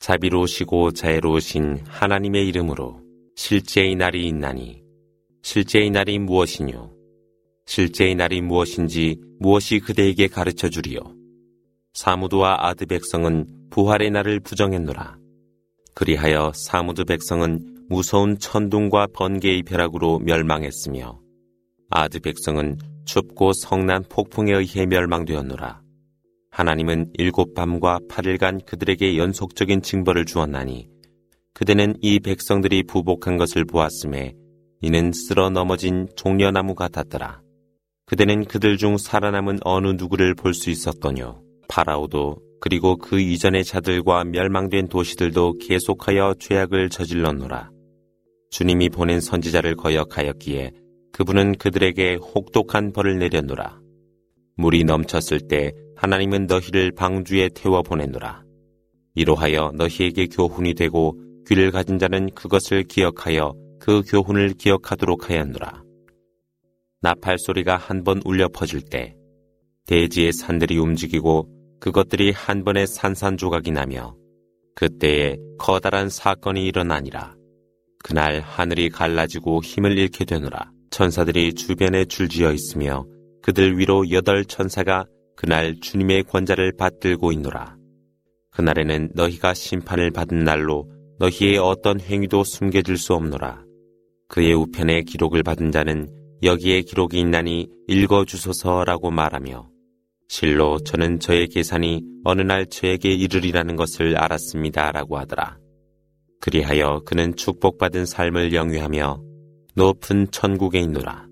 자비로우시고 자애로우신 하나님의 이름으로 실제의 날이 있나니 실제의 날이 무엇이뇨? 실제의 날이 무엇인지 무엇이 그대에게 가르쳐 주리요? 사무드와 아드 백성은 부활의 날을 부정했노라. 그리하여 사무드 백성은 무서운 천둥과 번개의 벼락으로 멸망했으며 아드 백성은 춥고 성난 폭풍에 의해 멸망되었노라. 하나님은 7밤과 8일간 그들에게 연속적인 징벌을 주었나니 그대는 이 백성들이 부복한 것을 보았음에 이는 쓸어 넘어진 종려나무 같았더라. 그대는 그들 중 살아남은 어느 누구를 볼 수 있었더뇨. 파라오도 그리고 그 이전의 자들과 멸망된 도시들도 계속하여 죄악을 저질렀노라. 주님이 보낸 선지자를 거역하였기에 그분은 그들에게 혹독한 벌을 내렸노라. 물이 넘쳤을 때 하나님은 너희를 방주에 태워 보냈노라. 이로하여 너희에게 교훈이 되고 귀를 가진 자는 그것을 기억하여 그 교훈을 기억하도록 하였노라. 나팔 소리가 한 번 울려 퍼질 때 대지의 산들이 움직이고 그것들이 한 번에 산산조각이 나며 그때에 커다란 사건이 일어나니라. 그날 하늘이 갈라지고 힘을 잃게 되노라. 천사들이 주변에 줄지어 있으며 그들 위로 8천사가 그날 주님의 권자를 받들고 있노라. 그날에는 너희가 심판을 받은 날로 너희의 어떤 행위도 숨겨질 수 없노라. 그의 우편에 기록을 받은 자는 여기에 기록이 있나니 읽어주소서라고 말하며 실로 저는 저의 계산이 어느 날 저에게 이르리라는 것을 알았습니다 라고 하더라. 그리하여 그는 축복받은 삶을 영위하며 높은 천국에 있노라.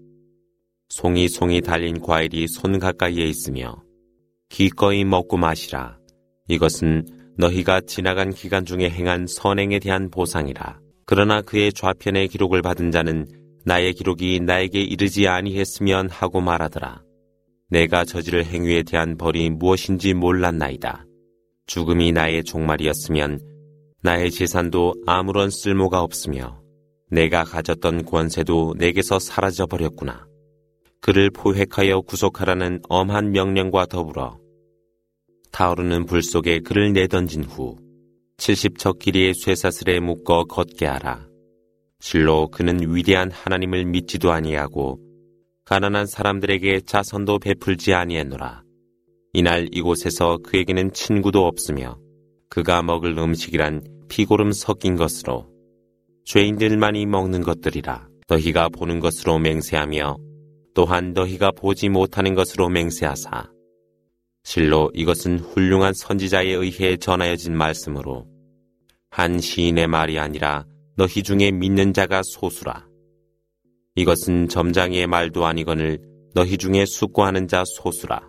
송이 달린 과일이 손 가까이에 있으며 기꺼이 먹고 마시라. 이것은 너희가 지나간 기간 중에 행한 선행에 대한 보상이라. 그러나 그의 좌편에 기록을 받은 자는 나의 기록이 나에게 이르지 아니했으면 하고 말하더라. 내가 저지를 행위에 대한 벌이 무엇인지 몰랐나이다. 죽음이 나의 종말이었으면 나의 재산도 아무런 쓸모가 없으며 내가 가졌던 권세도 내게서 사라져버렸구나. 그를 포획하여 구속하라는 엄한 명령과 더불어 타오르는 불 속에 그를 내던진 후 70척 길이의 쇠사슬에 묶어 걷게 하라. 실로 그는 위대한 하나님을 믿지도 아니하고 가난한 사람들에게 자선도 베풀지 아니했노라. 이날 이곳에서 그에게는 친구도 없으며 그가 먹을 음식이란 피고름 섞인 것으로 죄인들만이 먹는 것들이라. 너희가 보는 것으로 맹세하며 또한 너희가 보지 못하는 것으로 맹세하사 실로 이것은 훌륭한 선지자에 의해 전하여진 말씀으로 한 시인의 말이 아니라 너희 중에 믿는 자가 소수라. 이것은 점장이의 말도 아니거늘 너희 중에 숙고하는 자 소수라.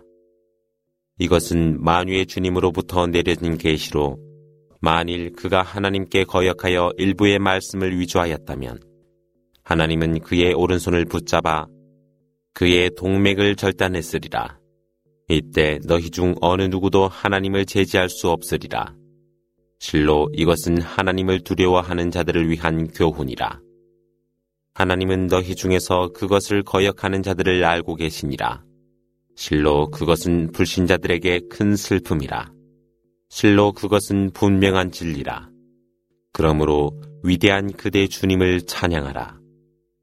이것은 만유의 주님으로부터 내려진 계시로 만일 그가 하나님께 거역하여 일부의 말씀을 위조하였다면 하나님은 그의 오른손을 붙잡아 그의 동맥을 절단했으리라. 이때 너희 중 어느 누구도 하나님을 제지할 수 없으리라. 실로 이것은 하나님을 두려워하는 자들을 위한 교훈이라. 하나님은 너희 중에서 그것을 거역하는 자들을 알고 계시니라. 실로 그것은 불신자들에게 큰 슬픔이라. 실로 그것은 분명한 진리라. 그러므로 위대한 그대 주님을 찬양하라.